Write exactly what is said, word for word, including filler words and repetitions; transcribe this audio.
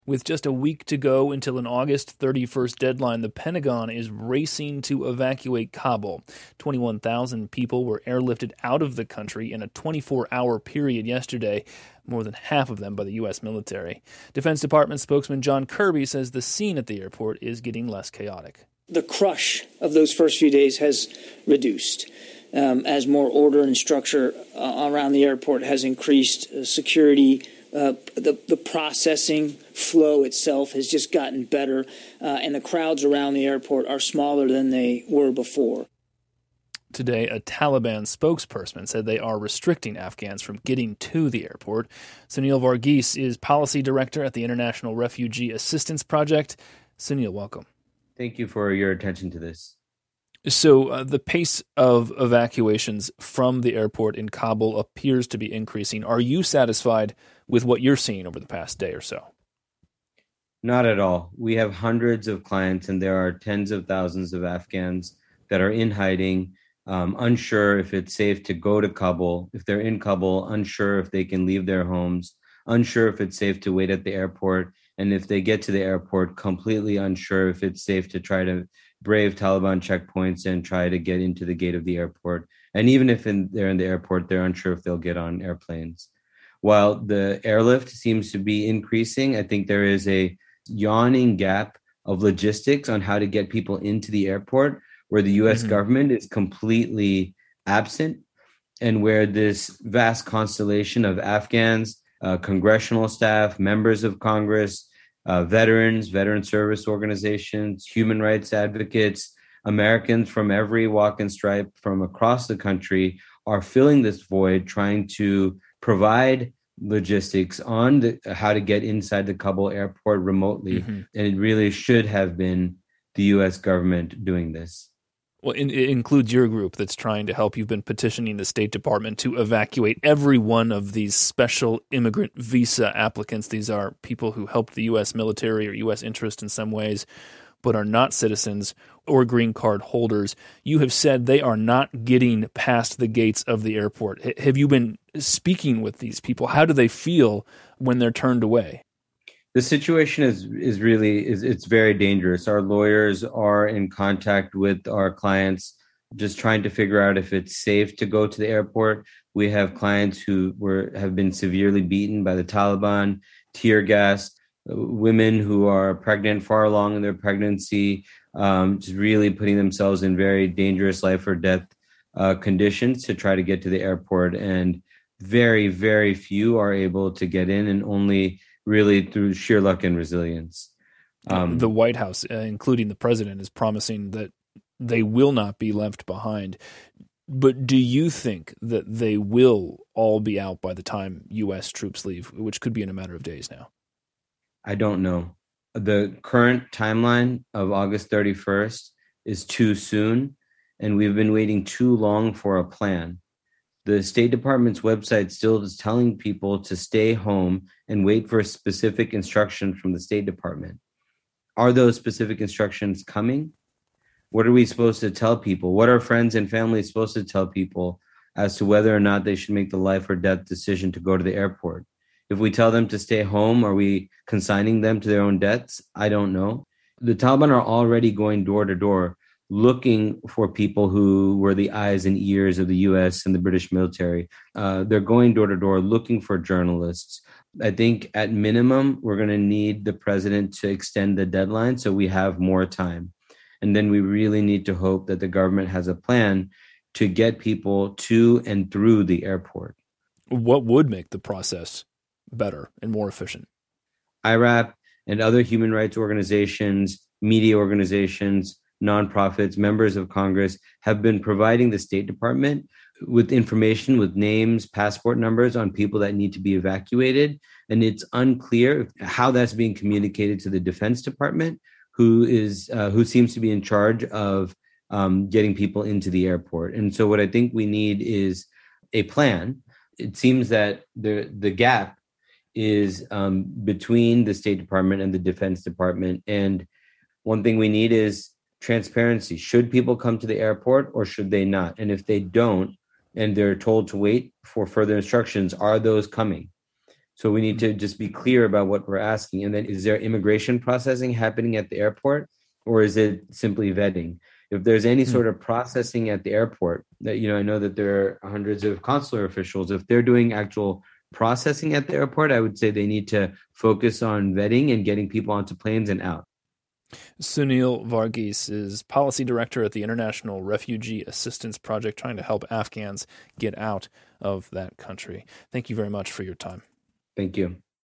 With just a week to go until an August thirty-first deadline, the Pentagon is racing to evacuate Kabul. twenty-one thousand people were airlifted out of the country in a twenty-four hour period yesterday, more than half of them by the U S military. Defense Department spokesman John Kirby says the scene at the airport is getting less chaotic. The crush of those first few days has reduced. Um, as more order and structure uh, around the airport has increased, uh, security, uh, the, the processing flow itself has just gotten better, uh, and the crowds around the airport are smaller than they were before. Today, a Taliban spokesperson said they are restricting Afghans from getting to the airport. Sunil Varghese is policy director at the International Refugee Assistance Project. Sunil, welcome. Thank you for your attention to this. So uh, the pace of evacuations from the airport in Kabul appears to be increasing. Are you satisfied with what you're seeing over the past day or so? Not at all. We have hundreds of clients, and there are tens of thousands of Afghans that are in hiding, um, unsure if it's safe to go to Kabul. If they're in Kabul, unsure if they can leave their homes, unsure if it's safe to wait at the airport. And if they get to the airport, completely unsure if it's safe to try to brave Taliban checkpoints and try to get into the gate of the airport. And even if in, they're in the airport, they're unsure if they'll get on airplanes. While the airlift seems to be increasing, I think there is a yawning gap of logistics on how to get people into the airport, where the U S mm-hmm. government is completely absent, and where this vast constellation of Afghans, uh, congressional staff, members of Congress, Uh, veterans, veteran service organizations, human rights advocates, Americans from every walk and stripe from across the country are filling this void, trying to provide logistics on the, how to get inside the Kabul airport remotely. Mm-hmm. And it really should have been the U S government doing this. Well, it includes your group that's trying to help. You've been petitioning the State Department to evacuate every one of these special immigrant visa applicants. These are people who helped the U S military or U S interest in some ways, but are not citizens or green card holders. You have said they are not getting past the gates of the airport. H- have you been speaking with these people? How do they feel when they're turned away? The situation is is really is it's very dangerous. Our lawyers are in contact with our clients, just trying to figure out if it's safe to go to the airport. We have clients who were have been severely beaten by the Taliban, tear gas, women who are pregnant, far along in their pregnancy, um, just really putting themselves in very dangerous life or death uh, conditions to try to get to the airport. And very, very few are able to get in, and only really through sheer luck and resilience. Um, the White House, uh, including the president, is promising that they will not be left behind. But do you think that they will all be out by the time U S troops leave, which could be in a matter of days now? I don't know. The current timeline of August thirty-first is too soon, and we've been waiting too long for a plan. The State Department's website still is telling people to stay home and wait for specific instructions from the State Department. Are those specific instructions coming? What are we supposed to tell people? What are friends and family supposed to tell people as to whether or not they should make the life or death decision to go to the airport? If we tell them to stay home, are we consigning them to their own deaths? I don't know. The Taliban are already going door to door, looking for people who were the eyes and ears of the U S and the British military. Uh, they're going door to door looking for journalists. I think at minimum, we're going to need the president to extend the deadline so we have more time. And then we really need to hope that the government has a plan to get people to and through the airport. What would make the process better and more efficient? I RAP and other human rights organizations, media organizations, nonprofits, members of Congress have been providing the State Department with information, with names, passport numbers on people that need to be evacuated. And it's unclear how that's being communicated to the Defense Department, who is uh, who seems to be in charge of um, getting people into the airport. And so what I think we need is a plan. It seems that the the gap is um, between the State Department and the Defense Department. And one thing we need is transparency. Should people come to the airport or should they not? And if they don't, and they're told to wait for further instructions, are those coming? So we need to just be clear about what we're asking. And then is there immigration processing happening at the airport, or is it simply vetting? If there's any sort of processing at the airport, that, you know, I know that there are hundreds of consular officials. If they're doing actual processing at the airport, I would say they need to focus on vetting and getting people onto planes and out. Sunil Varghese is policy director at the International Refugee Assistance Project, trying to help Afghans get out of that country. Thank you very much for your time. Thank you.